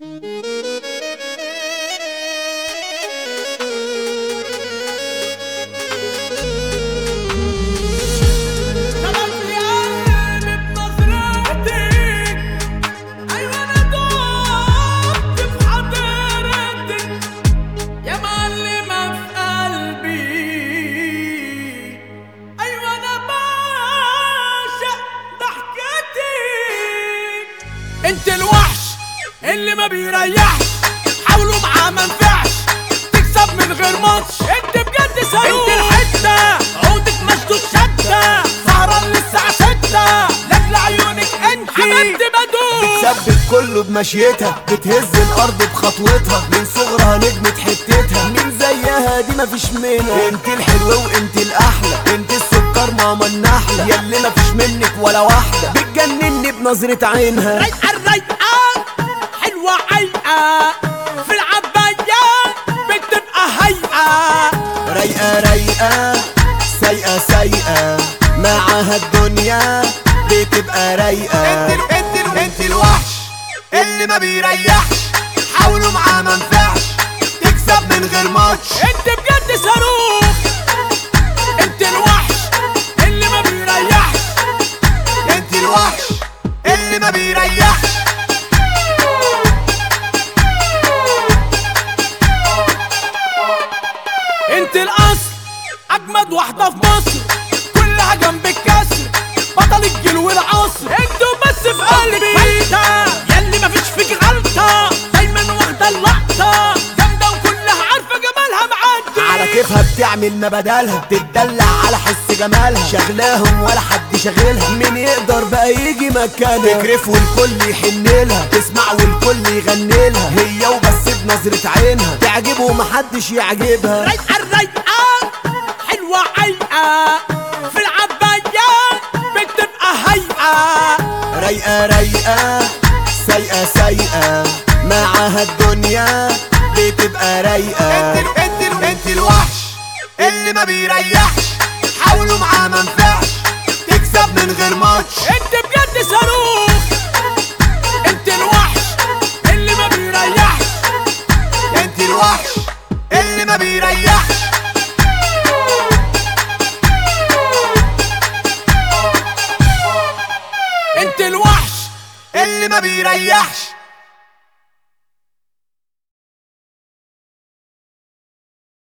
انت الوحش اللي ما بيريحش، حاولوا معاه منفعش، تكسب من غير ماتش. انت بجد صاروخ، انت الحتة عودك مشدود شدة، سهران للساعة 6 لاجل عيونك انت حبيبتي بدوخ. بتثبت كله بمشيتها، بتهز الارض بخطوتها، من صغرها نجمة حتتها، مين زيها دي مفيش منها. انت الحلوة وانت الاحلى، انت السكر ماما النحلة، ياللي مفيش منك ولا واحدة، بتجنني بنظرة عينها. رايقة الرايقة حلوة عيقة، في العباية بتبقى هيئة. رايقة رايقة سايقة سايقة، معاها الدنيا بتبقى رايقة. انت الوحش اللي ما بيريحش، حاولوا معاه منفعش، تكسب من غير ماتش. انت بجد صاروخ، انت الوحش اللي ما بيريحش، انت الوحش اللي ما بيريحش. انت الاصل اجمد واحدة في مصر، كلها جنب الكسر، بطل الجيل والعصر. انتوا بس في قلبي فايتة، ياللي مفيش فيك غلطة، دايما واخدة اللقطة، جامدة وكلها عارفة جمالها معدي. على كيفها بتعمل ما بدلها، تتدلع على حس جمالها، شغلاهم ولا حد شاغلها، مين يقدر بقى يجي مكانها. تكرف والكل يحنلها، تسمع والكل يغنلها، هي وبس بنظرة عينها تعجبه ومحدش يعجبها. رايقة الرايقة حلوة عيقة، في العباية بتبقى هيئة. رايقة رايقة سايقة سايقة، معاها الدنيا بتبقى رايقة. انت الوحش اللي ما بيريحش، حاولوا معاه منفعش، تكسب من غير ماتش. انت بجد صاروخ، انت الوحش اللي ما بيريحش، انت الوحش اللي ما بيريحش. انت الوحش اللي ما بيريحش.